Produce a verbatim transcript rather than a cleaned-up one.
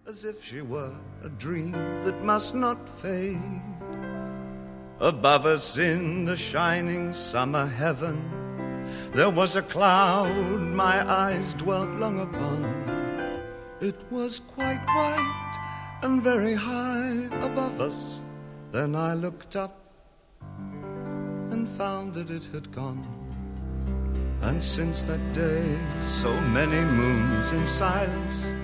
as if she were a dream that must not fade. Above us in the shining summer heaven, there was a cloud my eyes dwelt long upon. It was quite white and very high above us. Then I looked up and found that it had gone. And since that day, so many moons in silence